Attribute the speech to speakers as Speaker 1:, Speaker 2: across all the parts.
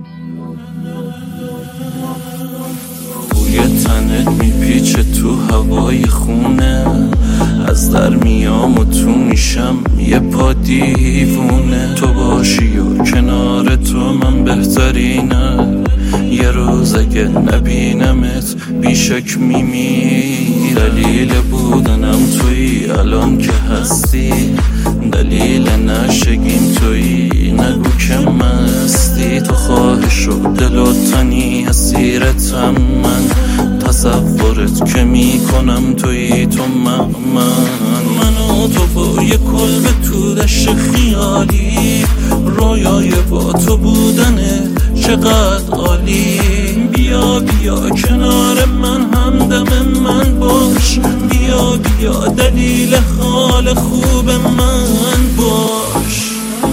Speaker 1: بوی تنت میپیچه تو هوای خونه، از در میام و تو میشم یه پا دیوونه. تو باشی و کنار تو من بهترینه، یه روز اگه نبینمت بیشک میمیرم. دلیل بودنم تویی الان که هستی، دلیل نشگیم تویی نگو که مستی. تو خواهش و دل و تنی اسیرتم من، تصورت که میکنم تویی تو من و تو با یه کلبه تو دشت خیالی، رویای با تو بودنه چقدر عالی. بیا بیا کنار من همدم من باش، بیا بیا دلیل حال خوب من باش.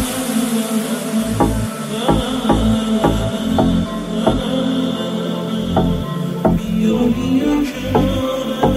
Speaker 1: بیا بیا کنار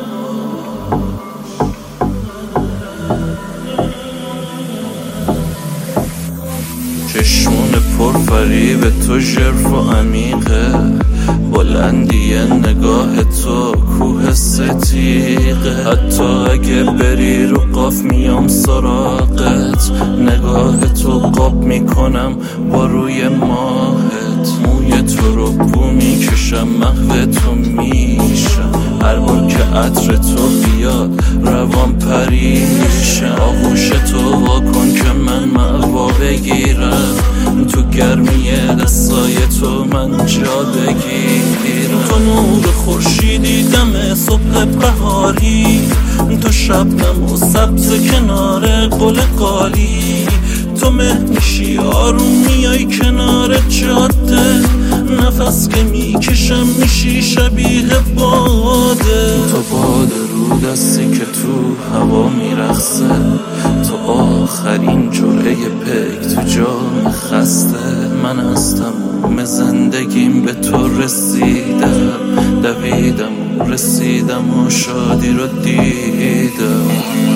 Speaker 1: چشمون پرفریب تو ژرف و عمیقه، بلندی نگاه تو کوه ستیقه. حتی اگه بری رو قاف میام سراغت، نگاه تو قاب میکنم با روی ماهت. موی تو رو بو میکشم محو تو میشم، هر بار که عطر تو بیاد روان پریشم. آغوش تو واکن که من مأوا بگیرم، تو گرمی دستای تو من جا بگیرم. تو نور خورشیدی دم صبح بهاری، تو شبنم و سبز کنار گل قالی. تو مه میشی آروم میای کنار جاده، نفس که میکشم میشی شبیه باده. تو باده رو دستی که تو هوا میرخصه، تو آخرین جرعه پک تو جام خسته. من از تموم زندگیم به تو رسیدم، دویدم و رسیدم و شادی رو دیدم.